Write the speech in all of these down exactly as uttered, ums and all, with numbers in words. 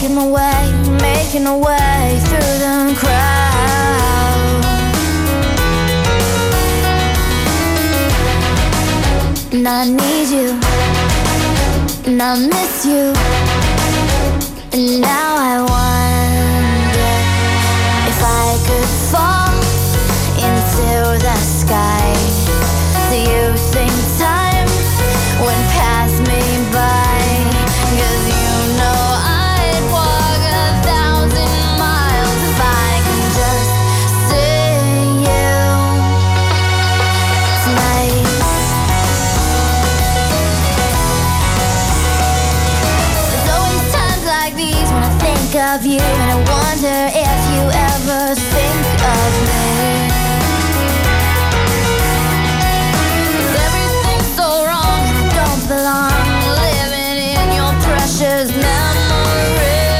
making my way, making a way through the crowd. And I need you, and I miss you, and now I wonder if I could fall into the sky. Do you think time would pass me by? 'Cause you know I'd walk a thousand miles if I could just see you tonight. There's always times like these when I think of you, and I wonder if you ever think of me. Belong, living in your precious memory.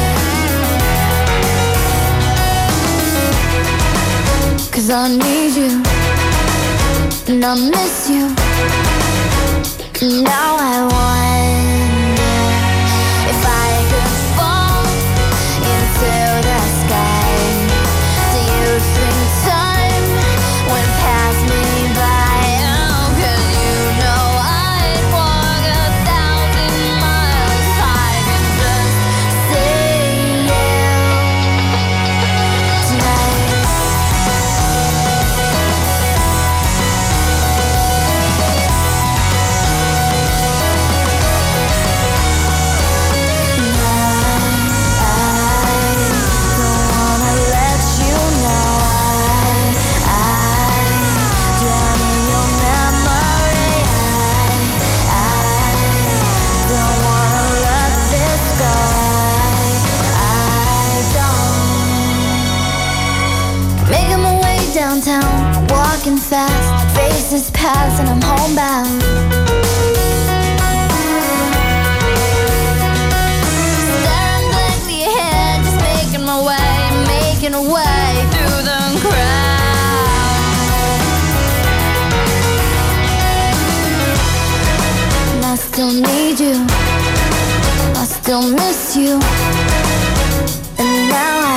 'Cause I need you, and I miss you, and now I wonder if I could fall into the sky. Do you think time would pass me by? Oh, 'cause you know downtown, walking fast, faces pass and I'm homebound. Staring blankly ahead, just making my way, making a way through the crowd. And I still need you, I still miss you, and now I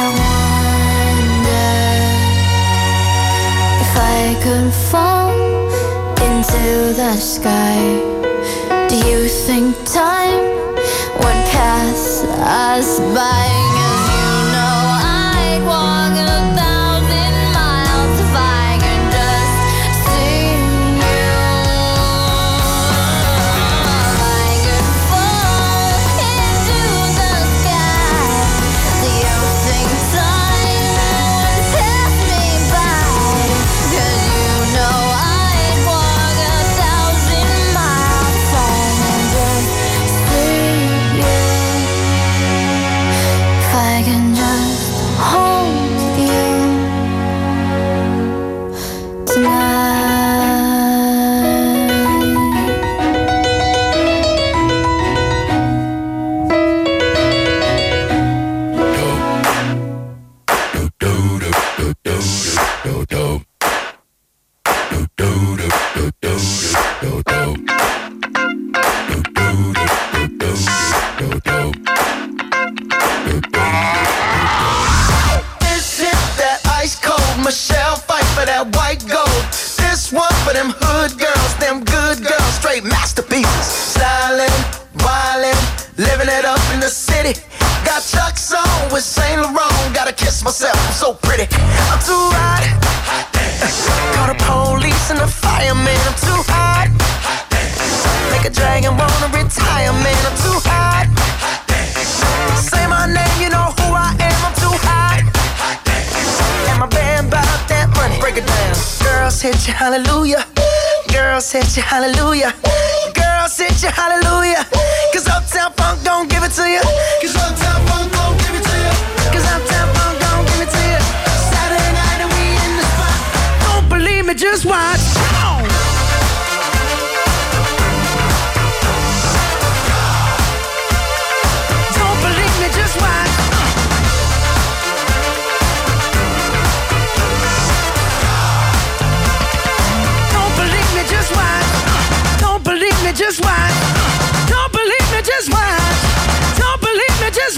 I could fall into the sky. Do you think time would pass us by? 'Cause you know I'd walk a thousand miles if I could just see you. I could fall into the sky. Do you think time would pass me by? 'Cause you know I'd walk a thousand miles if I can just see you. If I can just hold you tonight. This is that ice cold Michelle fight for that white gold. This one for them hood girls, them good girls, straight masterpieces. Stylin', wildin', living it up in the city. Got Chuck's on with Saint Laurent. Gotta kiss myself, I'm so pretty. I'm too hot. Call the police and the fireman. I'm too hot. Make a dragon wanna retire, man. I'm too hot. Say my name, you know who I am. I'm too hot. And my band bought that money. Break it down. Girls hit you, hallelujah. Girls hit you, hallelujah. Girls hit you, hallelujah. 'Cause Uptown Funk don't give it to you. 'Cause Uptown Funk don't give it to you. 'Cause Uptown Funk don't give it to you. Saturday night and we in the spot. Don't believe me, just watch. Come on. Don't believe me, just watch. Don't believe me, just watch. Don't believe me, just watch. Don't believe me, just watch. Don't believe me, just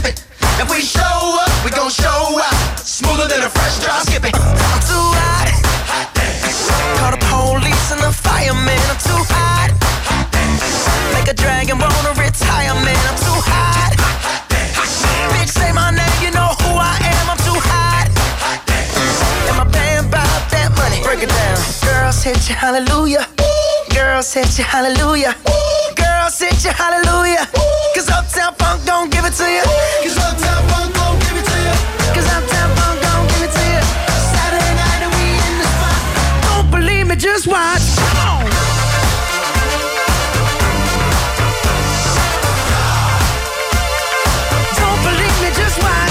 If we show up, we gon' show out. Smoother than a fresh drop skipping. I'm too hot. Hot dance. Call the police and the fireman. I'm too hot. Hot dance. Make a dragon wanna retire, man. I'm too hot. Hot dance. Bitch, say my name, you know who I am. I'm too hot. Hot dance. And my band bout that money. Break it down. Girls hit you, hallelujah. Girls hit you, hallelujah. Girls hit you, hallelujah. Cause Uptown Funk don't give it to you. Cause Uptown Funk don't give it to you. Cause Uptown Funk don't give it to you. Saturday night and we in the spot. Don't believe me, just watch. Come on. Don't believe me, just watch.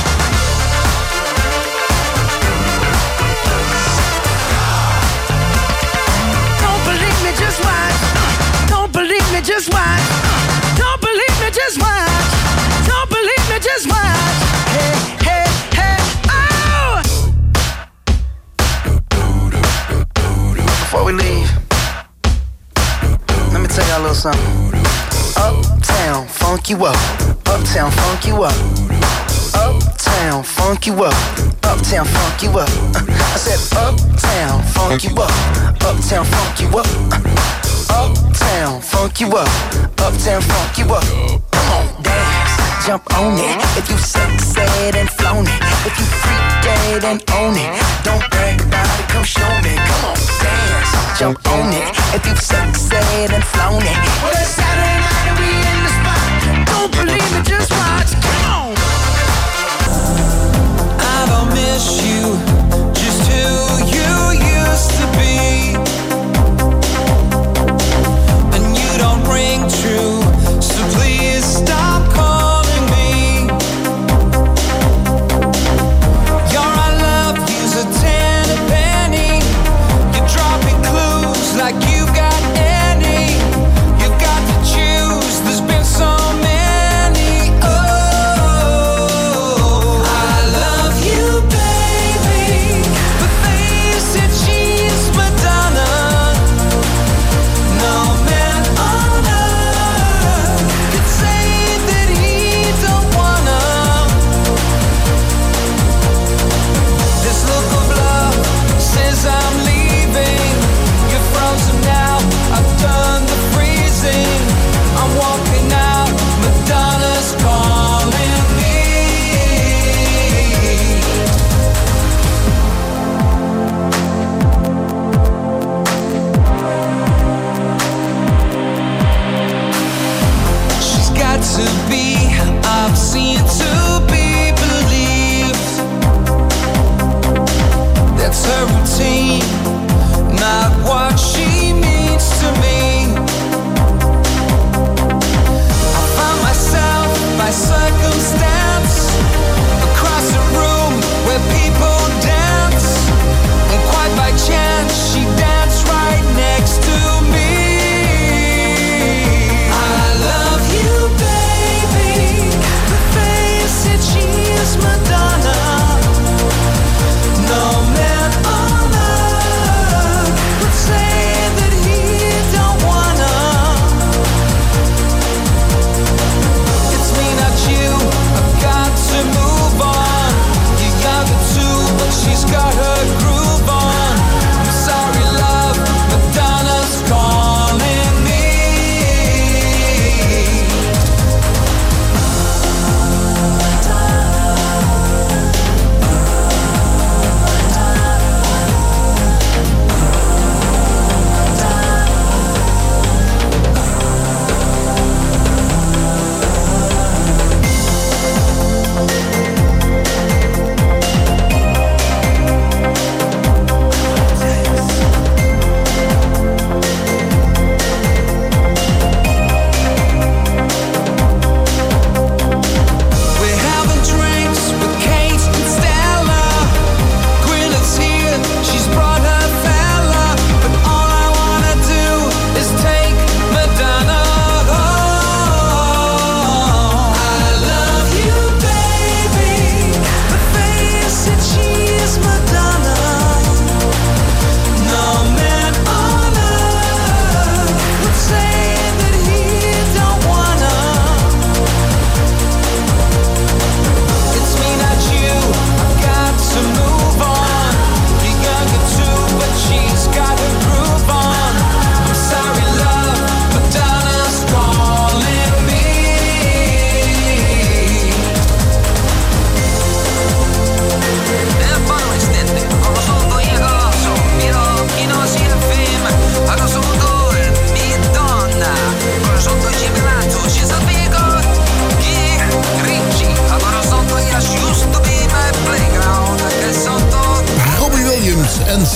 Don't believe me, just watch. Don't believe me, just watch. Don't believe me, just watch. Don't believe me, just watch. Hey, hey, hey, oh! Before we leave, let me tell y'all a little something. Uptown, funk you up. Uptown, funk you up. Uptown, funk you up. Uptown, funk you up. I said uptown, funk you up. Uptown, funk you up. Uptown, funk you up. Uptown, funk you up. Come on, dance, jump on it. If you sexed and flown it. If you freak dead and own it. Don't brag about it, come show me. Come on, dance, jump on it. If you sexed and flown it. Well, it's Saturday night and we in the spot. Don't believe me, just watch. Come on. I don't miss you, just who you used to be. And you don't ring true, so please stop calling me. Your I love you's a ten a penny. You're dropping clues like you've got any. You've got to choose, there's been so many. Oh,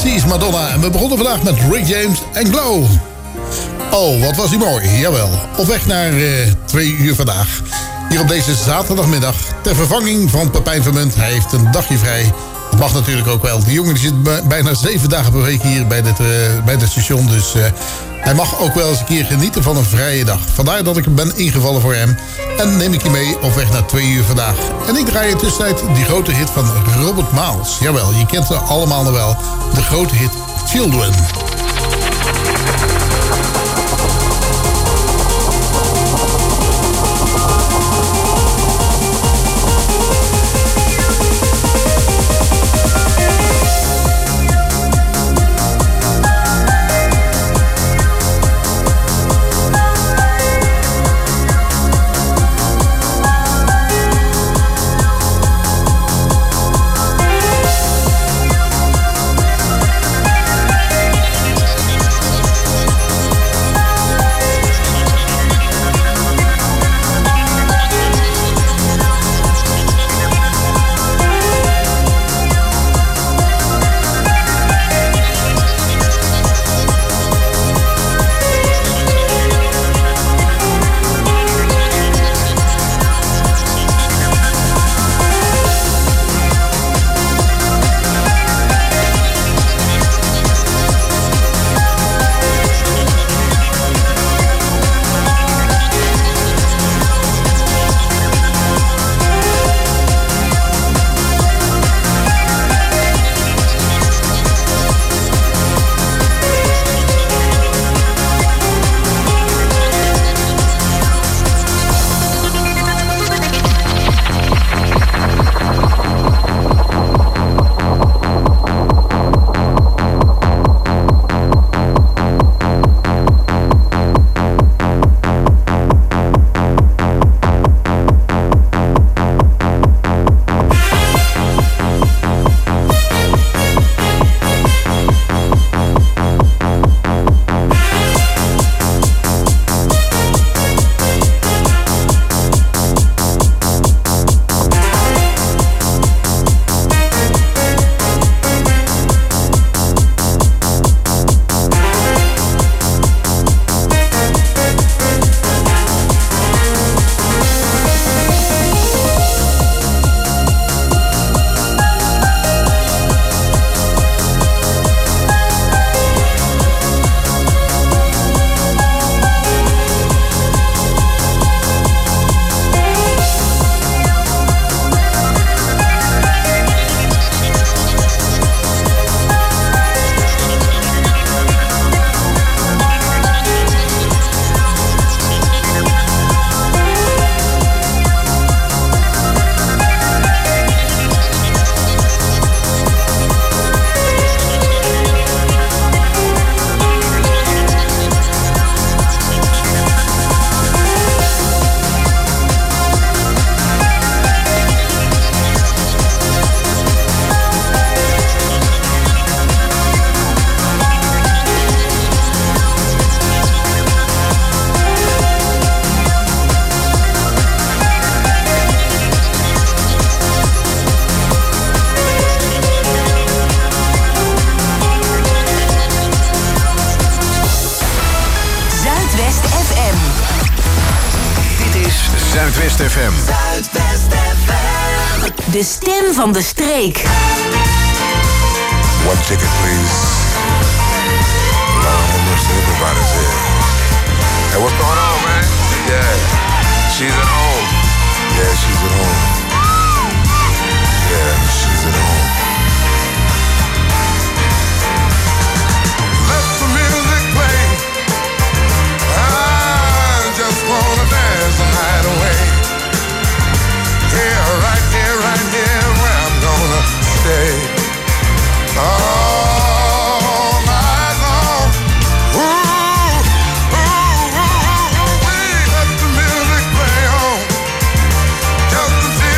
Sees Madonna. En we begonnen vandaag met Rick James en Glow. Oh, wat was hij mooi. Jawel. Op weg naar uh, twee uur vandaag. Hier op deze zaterdagmiddag. Ter vervanging van Pepijn Vermunt. Hij heeft een dagje vrij. Dat mag natuurlijk ook wel. Die jongen die zit bijna zeven dagen per week hier bij het, uh, bij het station. Dus uh, hij mag ook wel eens een keer genieten van een vrije dag. Vandaar dat ik ben ingevallen voor hem. En neem ik je mee op weg naar twee uur vandaag. En ik draai in tussentijd die grote hit van Robert Miles. Jawel, je kent ze allemaal nog wel. De grote hit Children. Zuidwest F M. Zuidwest F M. De stem van de streek. One ticket, please. Lord have mercy, everybody's here. Hey, what's going on, man? Yeah, she's at home. Yeah, she's at home. Yeah, she's at home. Let the music play. I just wanna dance the night away. Here, right here, right here, where I'm gonna stay. All night long. Ooh, ooh, ooh, ooh, we let the music play on. Just to see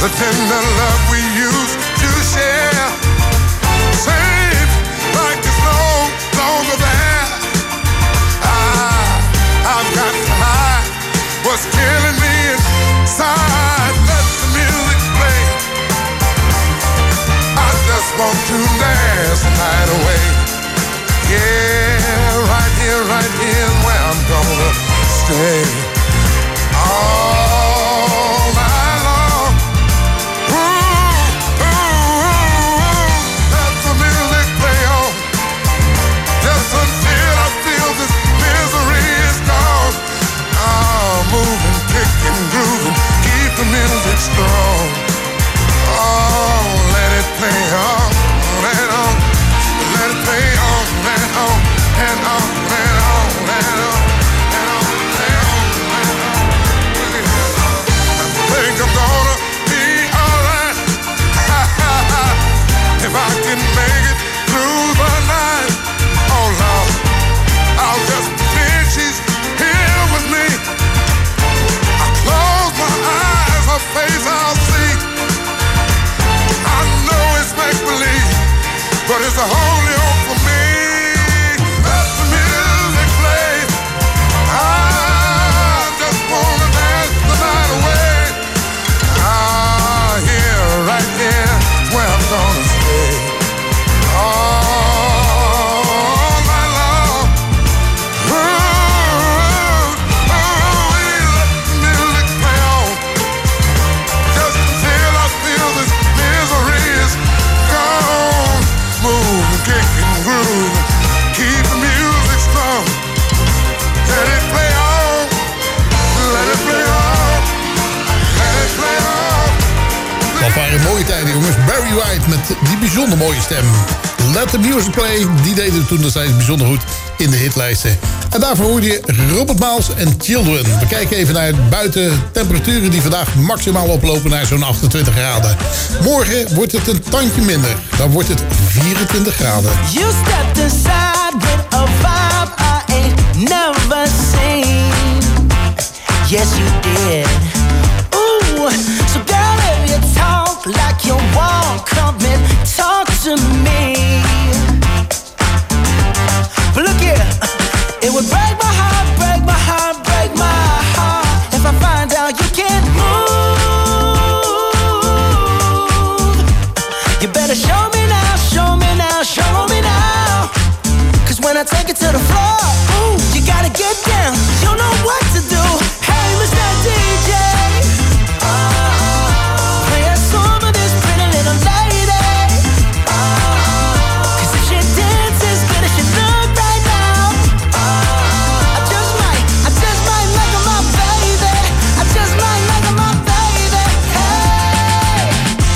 the tender love we used to share. Seems like it's no longer there. I, I've got to hide what's killing me inside. Let the music play. I just want to dance the night away. Yeah, right here, right here is where I'm gonna stay. All night long. Ooh, ooh, let the music play on. Just until I feel this misery is gone. Oh, moving, kicking, grooving, keep the music strong. Oh, let it play on, let on, let it play on, let on, and on, and on, and on, and on, and on, and on. I think I'm gonna be alright if I can make it through the night. Oh Lord, I'll just pretend she's here with me. I close my eyes, her face I'll see. I know it's make-believe, but it's the only hope for me. Let the music play. I just wanna dance the night away. Ah, here, right here, is where I'm gonna stay. All night long. Ooh, ooh, let the music play on. Just until I feel this misery is gone. Move, kick and groove, keep the music strong. Let it play on, let it play on, let it play on. Dat waren mooie tijden, jongens. Barry White met die bijzonder mooie stem. Let the Music Play, die deden toen destijds bijzonder goed in de hitlijsten. En daarvoor hoorde je Robert Miles en Children. We kijken even naar buiten temperaturen die vandaag maximaal oplopen naar zo'n achtentwintig graden. Morgen wordt het een tandje minder. Dan wordt het vierentwintig graden. You stepped inside with a vibe I ain't never seen. Yes, you did. Ooh, so girl, if you talk like you walk, come and talk to me. But look here, it would break my heart, break my heart, break my heart if I find out you can't move. You better show me now, show me now, show me now. Cause when I take it to the floor, ooh, you gotta get down. You know what to do. Hey, Mister D J, play a song of this pretty little lady. Cause if she dances as good as she look right now, I just might, I just might make her my baby. I just might make her my baby. Hey,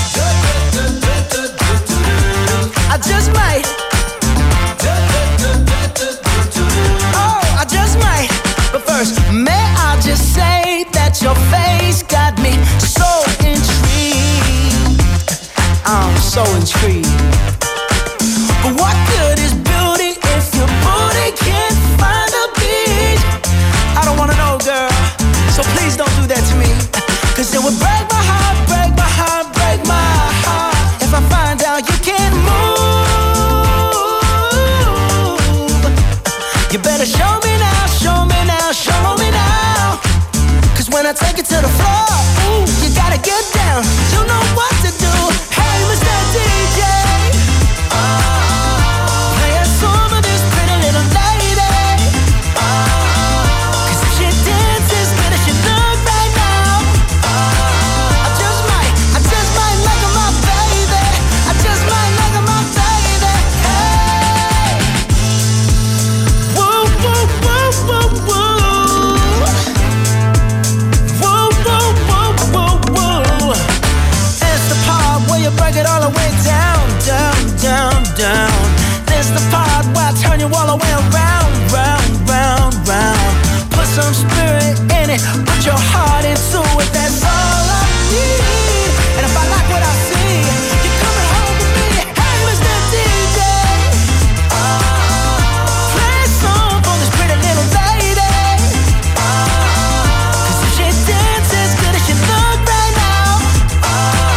I just might. Oh, I just might. But first, may I just say that your face got me so intrigued. I'm so intrigued. But what good is beauty if your booty can't find a beat? I don't wanna know, girl, so please don't do that to me. Cause it would break my heart, break my heart, break my heart if I find out you can't move. You better show me now, show me now, show me now. Cause when I take it to the floor, ooh, you gotta get down. You know what to do. Hey, Mister D J, play a song of this pretty little lady. Cause if she dances as good as she look right now, I just might, I just might make her my baby. I just might make her my baby. Hey, woo, woo, woo, woo, woo. Woo, woo, woo, woo, woo. It's the part where you break it all the way down, down, down, down. It's the part where I turn you all the way around, round, round, round. Put some spirit in it, put your heart into it. That's all I need. And if I like what I see, you're coming home with me. Hey, Mister D J, play a song for this pretty little lady. Cause if she dances as good as she look right now,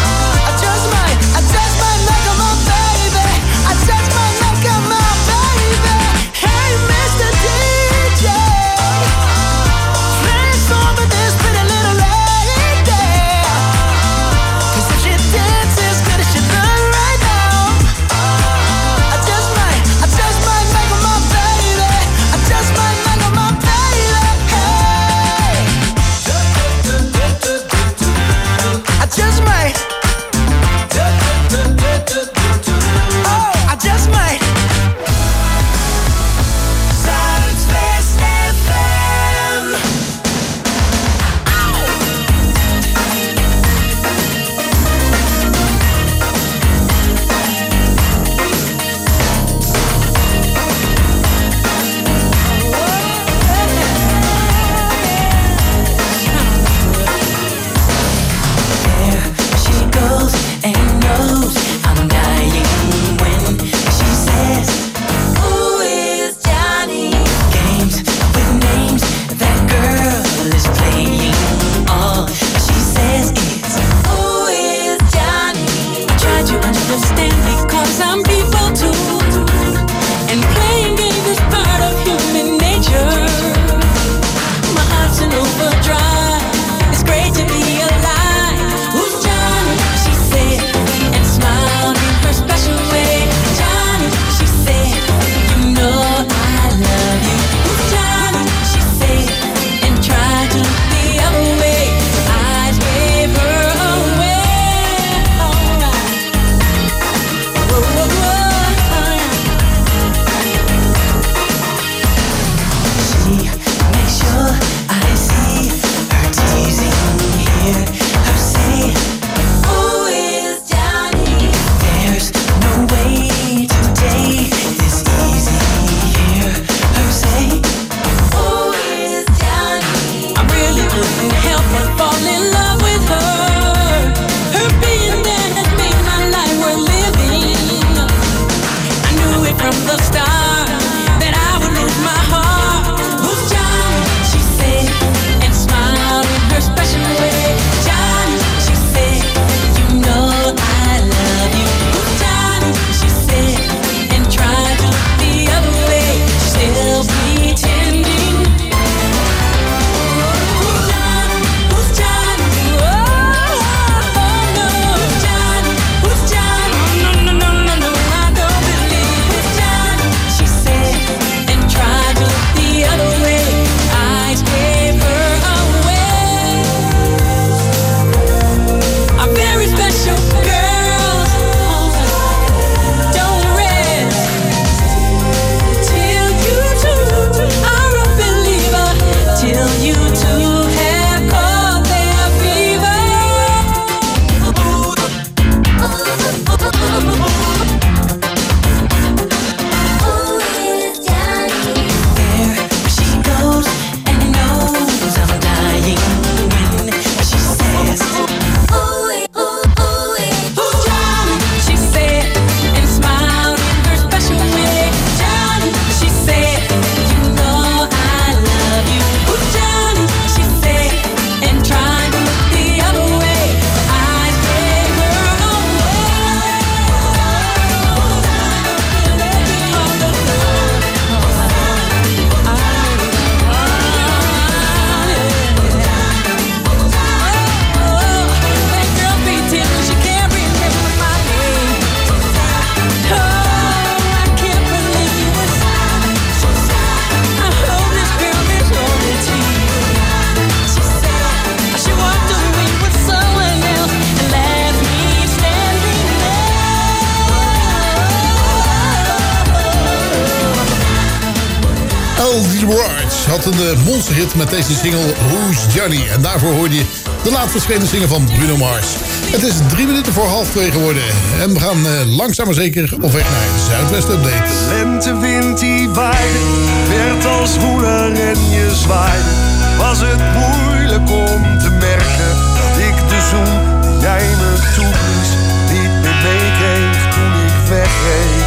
Benny Barge had een uh, monsterhit met deze single Who's Johnny. En daarvoor hoorde je de laatst verschenen single van Bruno Mars. Het is drie minuten voor half twee geworden. En we gaan uh, langzaam maar zeker op weg naar de Zuidwest Update. De lentewind die waaide, werd als woeler en je zwaaide. Was het moeilijk om te merken dat ik de zoen die jij me toeblies niet meer meekreeg toen ik wegreed.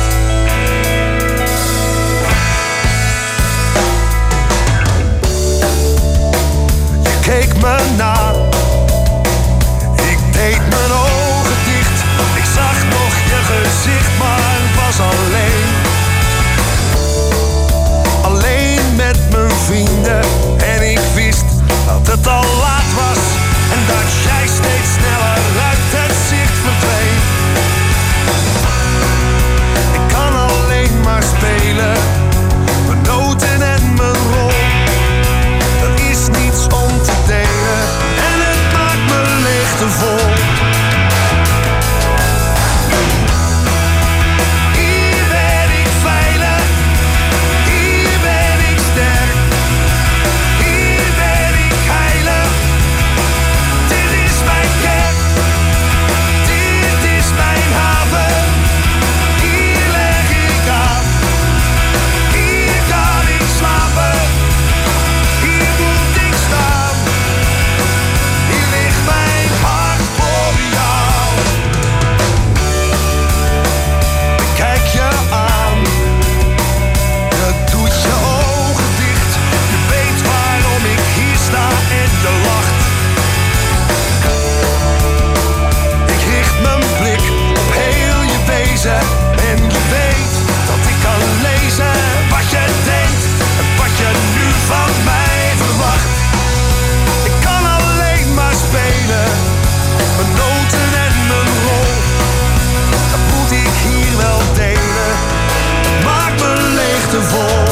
Je keek me na, ik deed mijn ogen dicht. Ik zag nog je gezicht, maar was alleen. Alleen met mijn vrienden en ik wist dat het al laat was en dat jij steeds sneller uit het zicht verdween. Ik kan alleen maar spelen, mijn noten en mijn rol. Er is niets om te delen en het maakt me leegte vol. Hier ben ik veilig, hier ben ik sterk, hier ben ik heilig. Dit is mijn kerk, dit is mijn haven. Hier leg ik aan, hier kan ik slapen. Hier moet ik staan, hier ligt mijn hart voor jou. Ik kijk je aan, je doet je ogen dicht. Je weet waarom ik hier sta en je lacht. Ik richt mijn blik op heel je wezen en je weet dat ik kan lezen wat je denkt en wat je nu van mij verwacht. Ik kan alleen maar spelen, mijn noten en mijn rol. Dat moet ik hier wel delen, het maakt me leegte vol.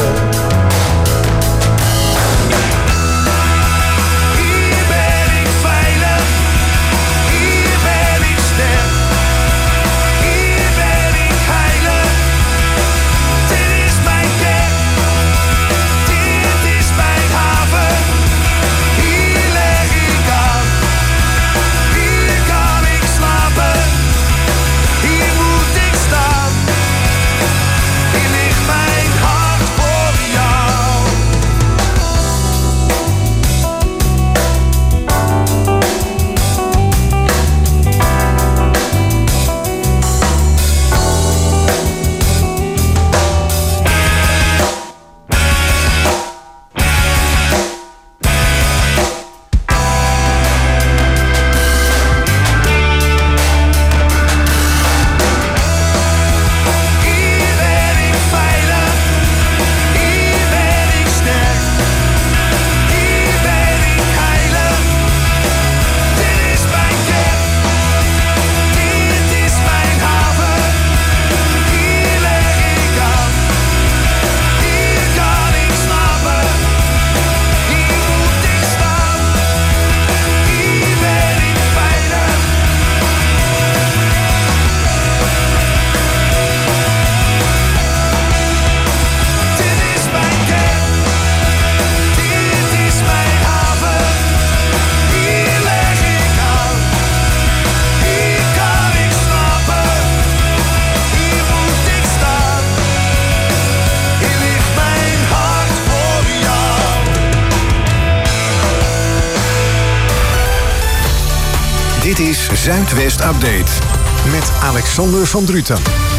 Hier ben ik veilig, hier ben ik sterk, hier ben ik heilig. Dit is mijn kerk, dit is mijn haven. Hier leg ik aan, hier kan ik slapen. Hier moet ik staan, hier ligt mijn hart voor jou. Hier ben ik veilig, hier ben ik sterk, hier ben ik heilig. Dit is mijn kerk, dit is mijn haven. Hier leg ik aan, hier kan ik slapen. Hier moet ik staan, hier ben ik veilig. Dit is mijn kerk, dit is mijn haven. Hier leg ik aan, hier kan ik slapen. Hier moet ik staan, hier ligt mijn hart voor jou. Dit is Zuidwest Update met Alexander van Druten.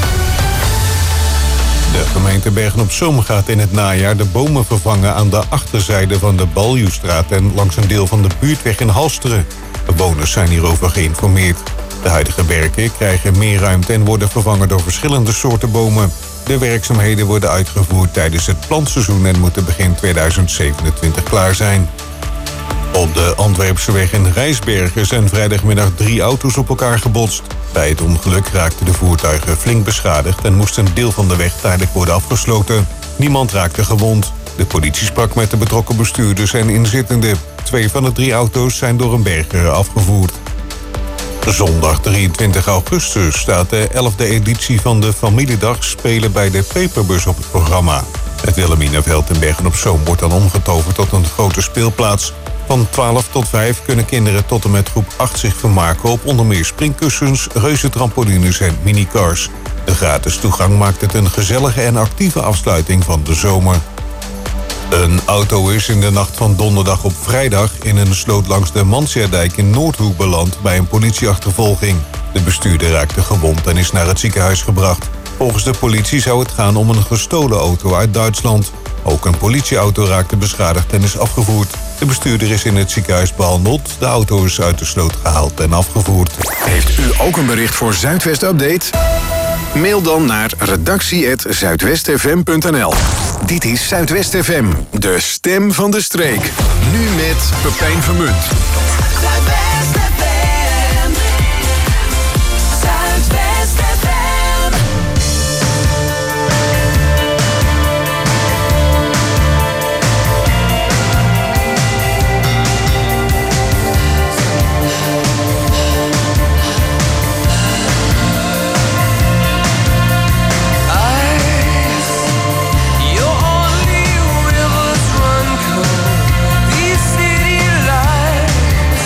De gemeente Bergen-op-Zoom gaat in het najaar de bomen vervangen aan de achterzijde van de Baljuwstraat en langs een deel van de buurtweg in Halsteren. Bewoners zijn hierover geïnformeerd. De huidige berken krijgen meer ruimte en worden vervangen door verschillende soorten bomen. De werkzaamheden worden uitgevoerd tijdens het plantseizoen en moeten begin tweeduizend zevenentwintig klaar zijn. Op de Antwerpse weg in Rijsbergen zijn vrijdagmiddag drie auto's op elkaar gebotst. Bij het ongeluk raakten de voertuigen flink beschadigd en moest een deel van de weg tijdelijk worden afgesloten. Niemand raakte gewond. De politie sprak met de betrokken bestuurders en inzittenden. Twee van de drie auto's zijn door een berger afgevoerd. Zondag drieëntwintig augustus staat de elfde editie van de Familiedag Spelen bij de Peperbus op het programma. Het Wilhelminaveld in Bergen-op-Zoom wordt dan omgetoverd tot een grote speelplaats. Van twaalf tot vijf kunnen kinderen tot en met groep acht zich vermaken op onder meer springkussens, reuzentrampolines en minicars. De gratis toegang maakt het een gezellige en actieve afsluiting van de zomer. Een auto is in de nacht van donderdag op vrijdag in een sloot langs de Mansiadijk in Noordhoek beland bij een politieachtervolging. De bestuurder raakte gewond en is naar het ziekenhuis gebracht. Volgens de politie zou het gaan om een gestolen auto uit Duitsland. Ook een politieauto raakte beschadigd en is afgevoerd. De bestuurder is in het ziekenhuis behandeld. De auto is uit de sloot gehaald en afgevoerd. Heeft u ook een bericht voor Zuidwest Update? Mail dan naar redactie apenstaartje zuidwest f m punt n l. Dit is Zuidwest F M, de stem van de streek. Nu met Pepijn Vermunt. Zuidwest F M. Zuidwest F M. Your only rivers run cold. These city lights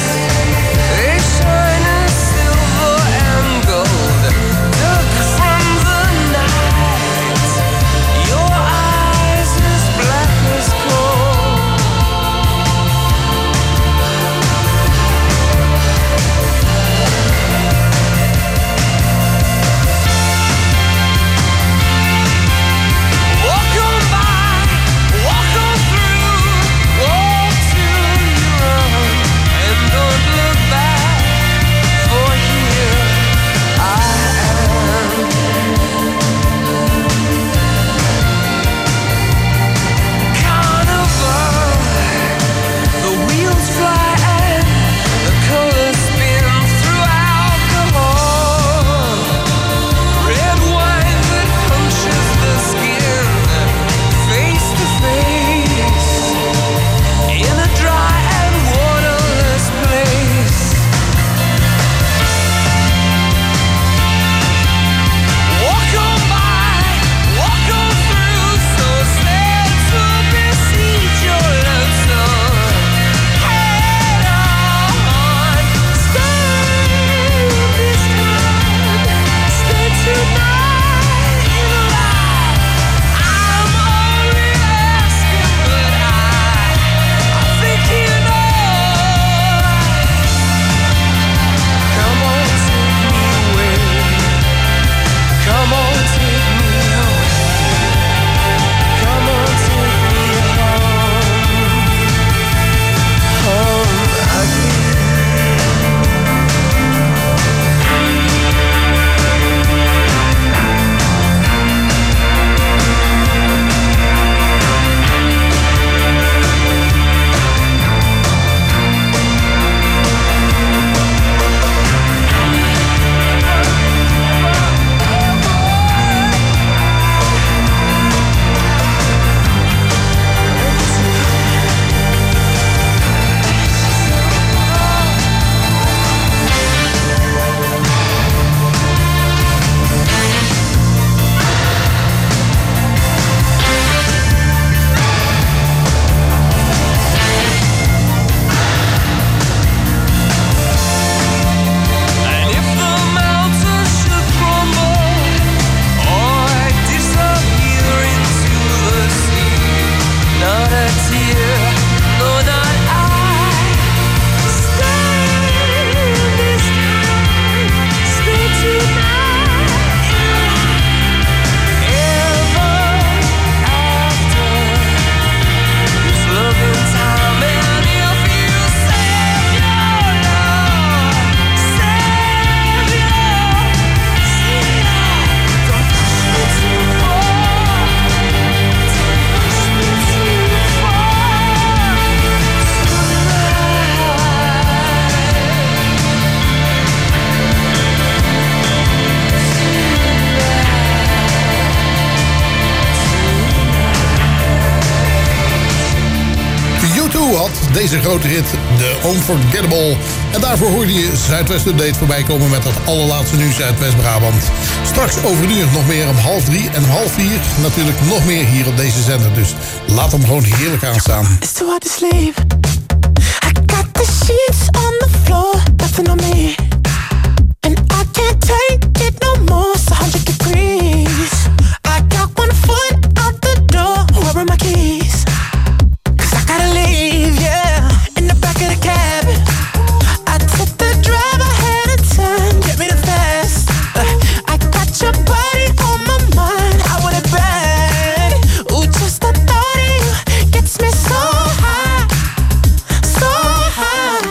deze grote hit, The Unforgettable. En daarvoor hoorde je Zuidwest Update voorbij komen met het allerlaatste nieuws uit West-Brabant. Straks over een uur nog meer om half drie en half vier. Natuurlijk nog meer hier op deze zender, dus laat hem gewoon heerlijk aanstaan. It's too hard to sleep. I got the sheets on the floor, nothing on me. And I can't take it no more, it's one hundred degrees. I got one foot out the door, where are my keys? Cause I gotta leave, yeah, in the back of the cab. I took the drive ahead of time, get me the fast. uh, I got your body on my mind, I want it bad. Ooh, just the thought of you gets me so high, so high.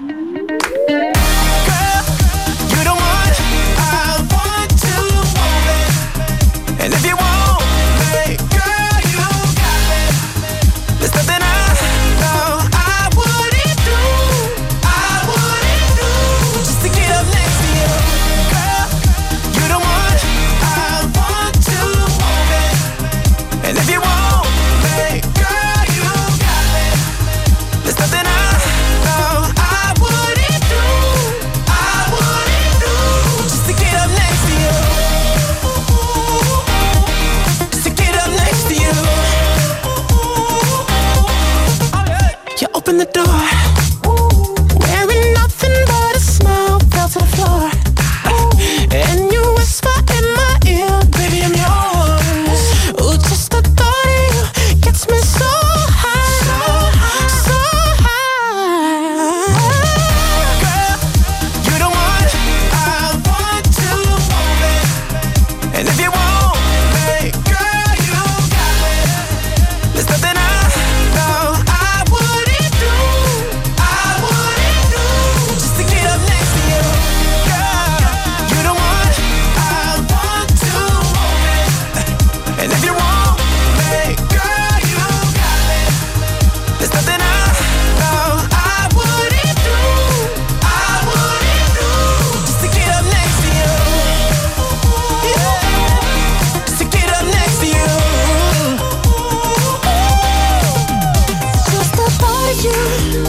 Girl, you the one I want to want it. And if you want me, girl, you got me. There's nothing I know I wouldn't do, I wouldn't do, just to get up next to you. Girl, you the one I want to want it. And if you want me, girl, you got me. There's nothing I know I wouldn't do, I wouldn't do, just to get up next to you. Just to get up next to you. You open the door, wearing nothing but a smile, fell to the floor. And you whisper in my ear, baby, I'm yours. Ooh, just the thought of you gets me so high, so high. Girl, you the one I want to want it. And if you want me, girl, you got me. There's nothing I know I wouldn't do, I wouldn't do, just to get up next to you. Girl, you the one I want to want it. And if you want me, girl, you got me. There's nothing I know I wouldn't do, I wouldn't do, just to get up next to you. Yeah, just to get up next to you. Just the thought of you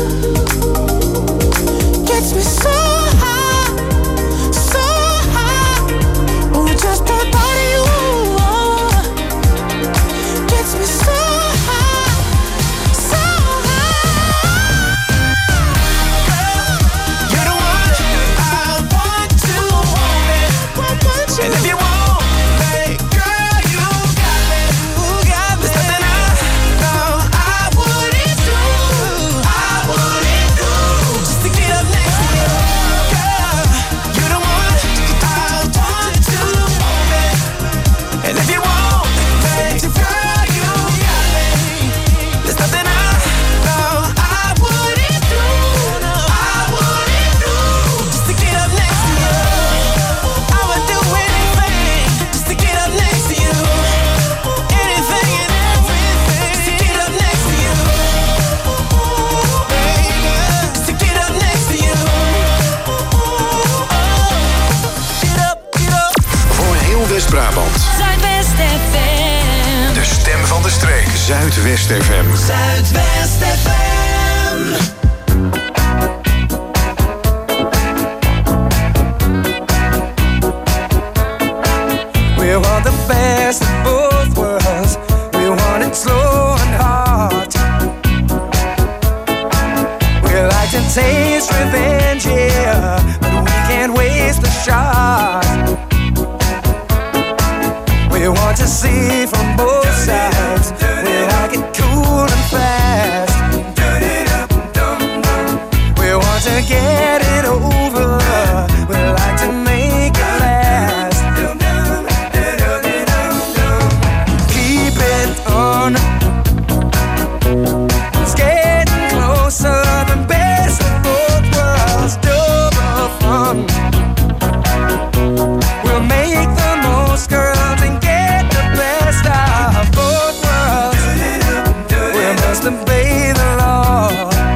gets me so high, so high. Ooh, just the thought of you gets me so high, so high. Girl, you're the one I want to want it. And if you want me, girl, you got me, you got me. There's nothing I know I wouldn't do, I wouldn't do, just to get up next to you. Girl, you're the one I want to want it. And if you want me, girl, you got me. There's nothing I know I wouldn't do, I wouldn't do, just to get up next to you. I would do anything just to get up next to you. Anything and everything just to get up next to you. Baby, just to get up next to you. Get up, get up. Voor heel West-Brabant. Zuidwest F M. De stem van de streek. Zuidwest F M. Zuidwest F M. We want the best of both worlds. We want it slow and hard. We like to taste revenge, yeah, but we can't waste the shot. We want to see from both sides. We like it cool and fast. We want to get it over. We like to make it last. Keep it on. It's getting closer. The best of both worlds. Double fun. We'll make the most, girls, and get the best of both worlds. We must obey the law.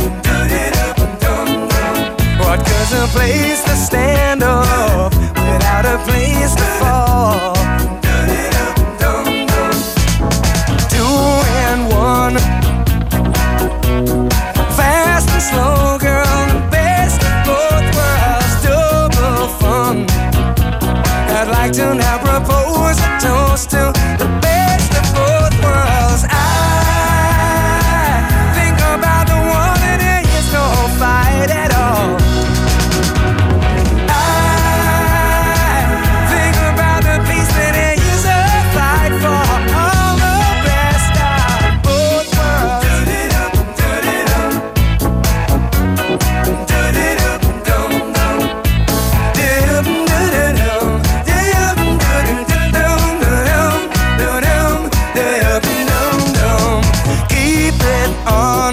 What good's a place to stand up without a place to fall? Two and one. Fast like to now propose a toast to the best of both worlds. I think about the one and there is no fight at all. I think about the peace that there is a fight for. All the best of both worlds. Keep it on.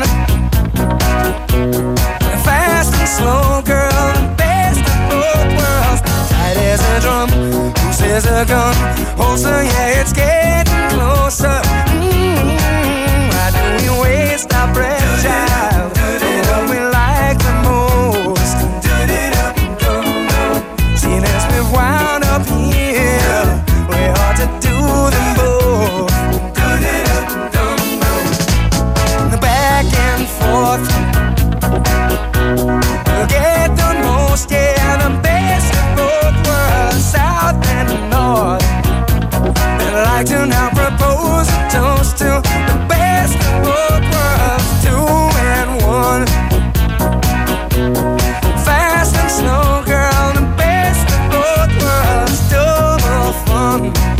Fast and slow, girl, the best of both worlds. Tight as a drum, loose as a gun. Holster, yeah, it's getting closer. Mm-hmm. Why do we waste our breath, child? What we like the most. Seeing as we've wound up here, we ought to do them both. Back and forth, we'll get the most, yeah, the best of both worlds, south and north. I'd like to now propose a toast to the best of both worlds, two and one. Fast and slow, girl, the best of both worlds, double fun.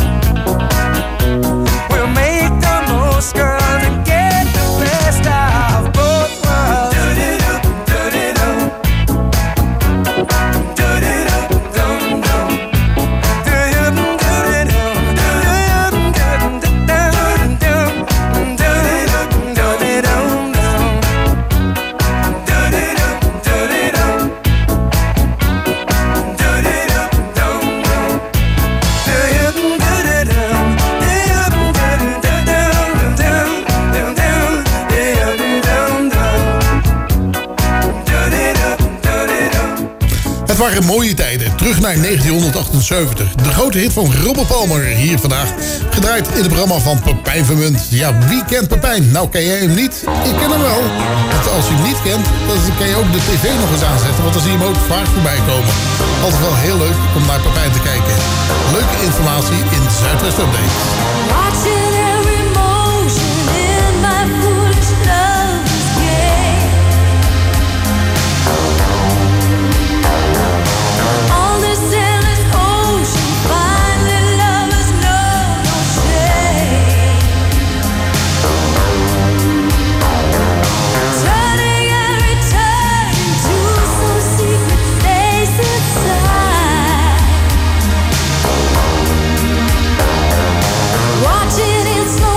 We'll make the most, girl, to get the best of both worlds. Het waren mooie tijden. Terug naar negentienhonderdachtenzeventig. De grote hit van Robert Palmer hier vandaag. Gedraaid in het programma van Pepijn Vermunt. Ja, wie kent Pepijn? Nou, ken jij hem niet? Ik ken hem wel. Want als je hem niet kent, dan kan je ook de tv nog eens aanzetten. Want dan zie je hem ook vaak voorbij komen. Altijd wel heel leuk om naar Pepijn te kijken. Leuke informatie in de Zuidwest Update. Watching every motion in my foolish love's game. On this endless ocean, finally lovers know no shame. Turning every turn into some secret place inside. Watching it slow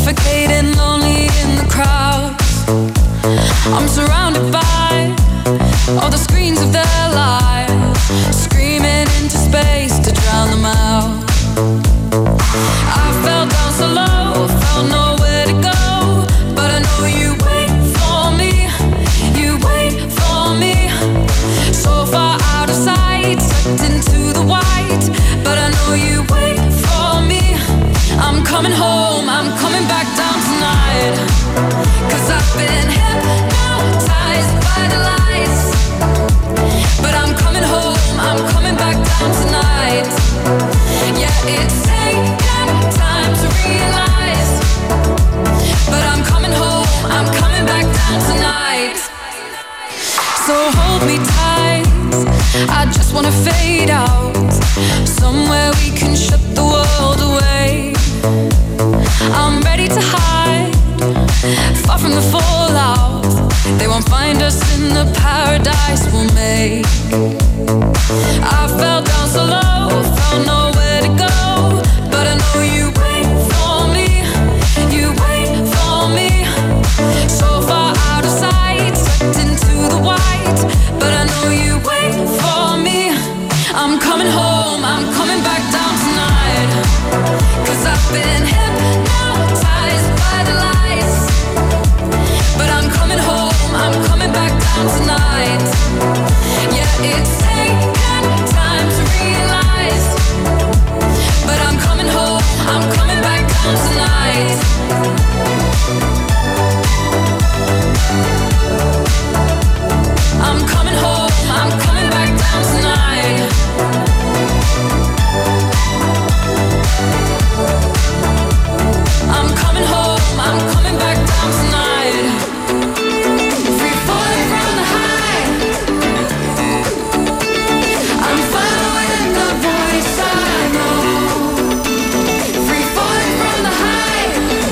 suffocating, lonely in the crowd. I'm surrounded by all the screens of their lives, screaming into space to drown them out. I fell down so low, felt nowhere to go, but I know you wait for me, you wait for me. So far out of sight, sucked into the white, but I know you wait for me. I'm coming home, I'm coming back down tonight, 'cause I've been hypnotized by the lights. But I'm coming home, I'm coming back down tonight. Yeah, it's taken time to realize, but I'm coming home, I'm coming back down tonight. So hold me tight, I just wanna fade out, somewhere we can shut the world away. I'm ready to hide, far from the fallout. They won't find us in the paradise we'll make. I fell down so low, found nowhere to go, but I know you wait for me, you wait for me. So far out of sight, sucked into the white, but I know you wait for me. I'm coming home, I'm coming back down tonight, 'cause I've been hypnotized by the lights. But I'm coming home, I'm coming back down tonight. Yeah, it's taken time to realize, but I'm coming home, I'm coming back down tonight. I'm coming home, I'm coming back down tonight. I'm coming home, I'm coming back down tonight. Free falling from the high, I'm following the voice I know. Free falling from the high,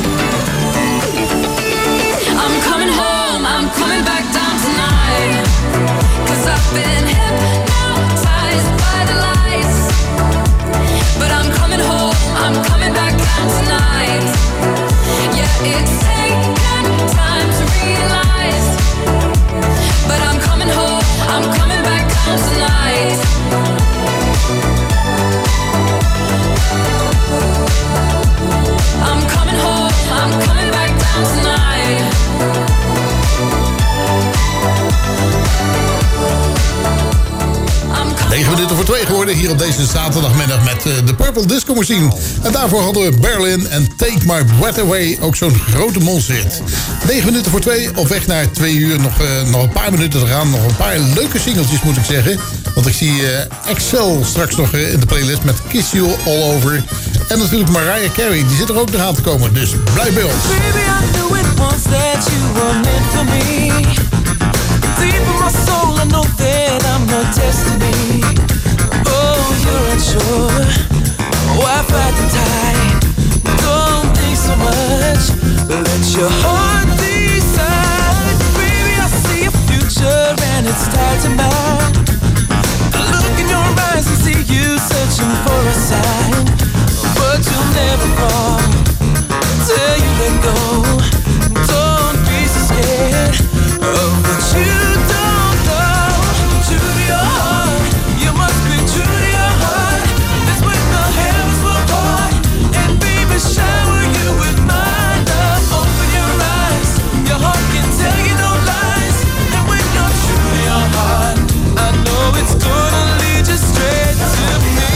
I'm coming home, I'm coming back down tonight, 'cause I've been hypnotized by the lights. But I'm coming home, I'm coming back down tonight. Yeah, it's taken time to realize, but I'm coming home, I'm coming back down tonight. I'm coming home, I'm coming back down tonight. negen minuten voor twee geworden hier op deze zaterdagmiddag met uh, de Purple Disco Machine. En daarvoor hadden we Berlin en Take My Breath Away, ook zo'n grote monsterhit. negen minuten voor twee, op weg naar twee uur, nog, uh, nog een paar minuten te gaan. Nog een paar leuke singeltjes moet ik zeggen. Want ik zie uh, Excel straks nog uh, in de playlist met Kiss You All Over. En natuurlijk Mariah Carey, die zit er ook nog aan te komen, dus blijf bij ons. Baby, I knew it once that you were meant for me. Deep in my soul, I know that I'm your destiny. Oh, you're unsure. Why fight the tide? Don't think so much. Let your heart decide. Baby, I see a future and it's tied to mine. I look in your eyes and see you searching for a sign, but you'll never fall till you let go. Don't be so scared of what you don't know. True to your heart, you must be true to your heart. That's when the heavens will part, and baby shower you with my love. Open your eyes, your heart can tell you no lies. And when you're true to your heart, I know it's gonna lead you straight to me.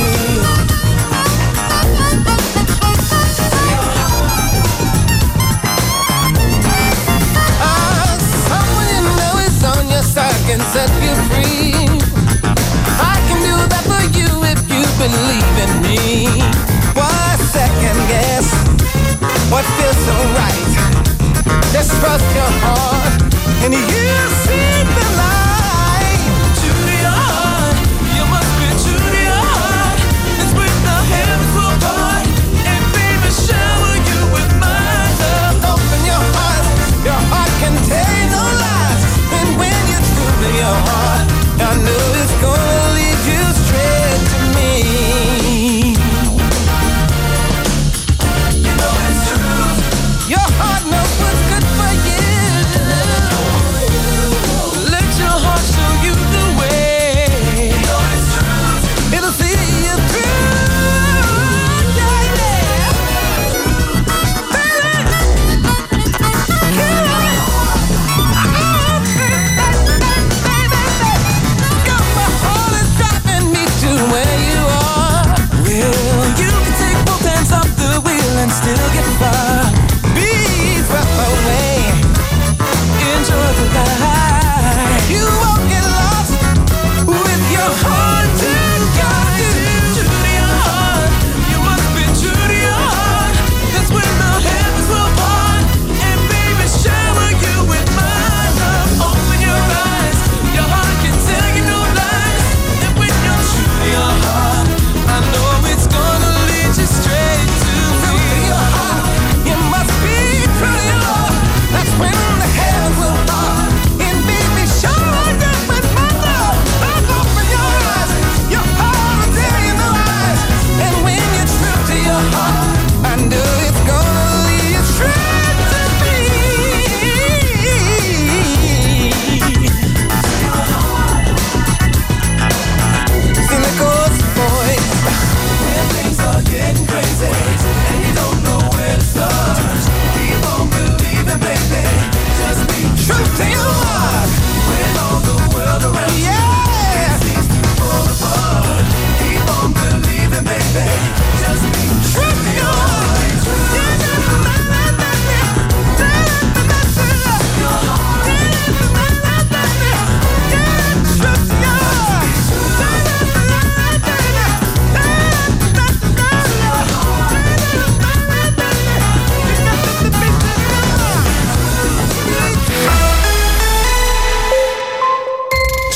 Can set you free. I can do that for you if you believe in me. Why second guess what feels so right? Just trust your heart and you'll see the light. True to your heart, you must be true to your heart. It's when the heavens will part, and baby shower you with my love. Open your heart, your heart can tell you no lies. And when you're true to your heart, I know it's gonna lead you straight to me. You know it's true.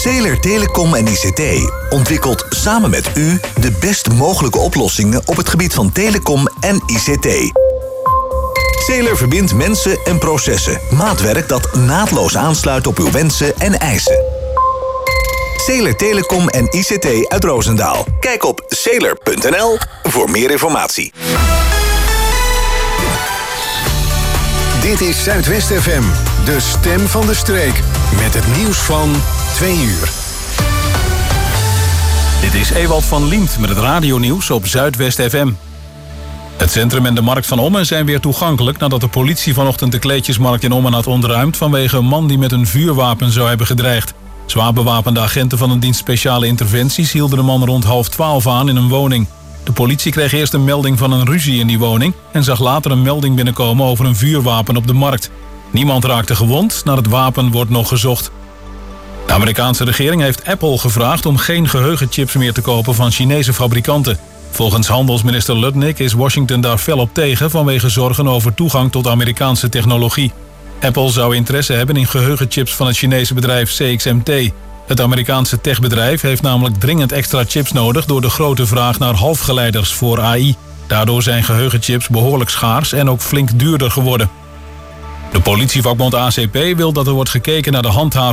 Zeeler Telecom en I C T ontwikkelt samen met u de best mogelijke oplossingen op het gebied van telecom en I C T. Zeeler verbindt mensen en processen. Maatwerk dat naadloos aansluit op uw wensen en eisen. Zeeler Telecom en I C T uit Roosendaal. Kijk op zeeler punt n l voor meer informatie. Dit is Zuidwest F M, de stem van de streek. Met het nieuws van twee uur. Dit is Ewald van Liemt met het radionieuws op Zuidwest F M. Het centrum en de markt van Ommen zijn weer toegankelijk nadat de politie vanochtend de kleedjesmarkt in Ommen had ontruimd vanwege een man die met een vuurwapen zou hebben gedreigd. Zwaar bewapende agenten van een dienst speciale interventies hielden de man rond half twaalf aan in een woning. De politie kreeg eerst een melding van een ruzie in die woning en zag later een melding binnenkomen over een vuurwapen op de markt. Niemand raakte gewond, naar het wapen wordt nog gezocht. De Amerikaanse regering heeft Apple gevraagd om geen geheugenchips meer te kopen van Chinese fabrikanten. Volgens handelsminister Lutnick is Washington daar fel op tegen vanwege zorgen over toegang tot Amerikaanse technologie. Apple zou interesse hebben in geheugenchips van het Chinese bedrijf C X M T. Het Amerikaanse techbedrijf heeft namelijk dringend extra chips nodig door de grote vraag naar halfgeleiders voor A I. Daardoor zijn geheugenchips behoorlijk schaars en ook flink duurder geworden. De politievakbond A C P wil dat er wordt gekeken naar de handhaving